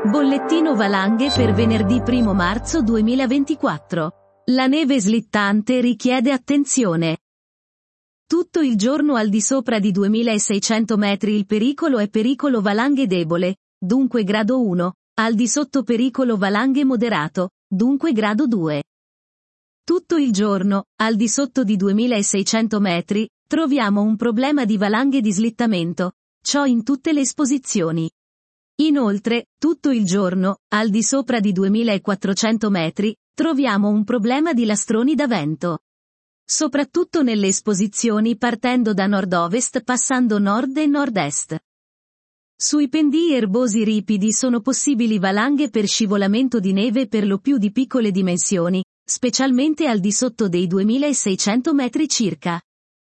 Bollettino valanghe per venerdì 1 marzo 2024. La neve slittante richiede attenzione. Tutto il giorno al di sopra di 2600 metri il pericolo è pericolo valanghe debole, dunque grado 1, al di sotto pericolo valanghe moderato, dunque grado 2. Tutto il giorno, al di sotto di 2600 metri, troviamo un problema di valanghe di slittamento, ciò in tutte le esposizioni. Inoltre, tutto il giorno, al di sopra di 2400 metri, troviamo un problema di lastroni da vento. Soprattutto nelle esposizioni partendo da nord-ovest passando nord e nord-est. Sui pendii erbosi ripidi sono possibili valanghe per scivolamento di neve per lo più di piccole dimensioni, specialmente al di sotto dei 2600 metri circa.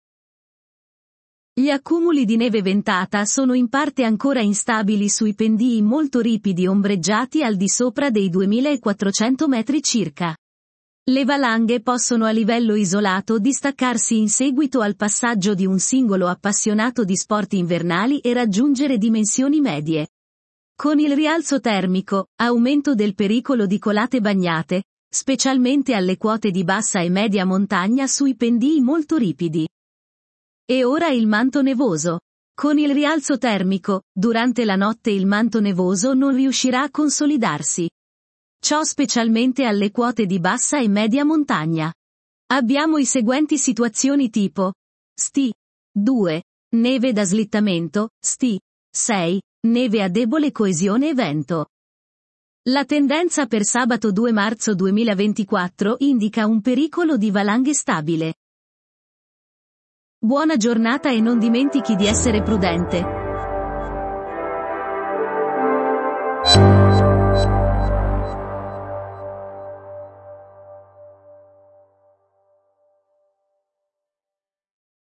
Gli accumuli di neve ventata sono in parte ancora instabili sui pendii molto ripidi ombreggiati al di sopra dei 2400 metri circa. Le valanghe possono a livello isolato distaccarsi in seguito al passaggio di un singolo appassionato di sport invernali e raggiungere dimensioni medie. Con il rialzo termico, aumento del pericolo di colate bagnate, specialmente alle quote di bassa e media montagna sui pendii molto ripidi. E ora il manto nevoso. Con il rialzo termico, durante la notte il manto nevoso non riuscirà a consolidarsi. Ciò specialmente alle quote di bassa e media montagna. Abbiamo i seguenti situazioni tipo Sti 2. Neve da slittamento, Sti 6. Neve a debole coesione e vento. La tendenza per sabato 2 marzo 2024 indica un pericolo di valanghe stabile. Buona giornata e non dimentichi di essere prudente.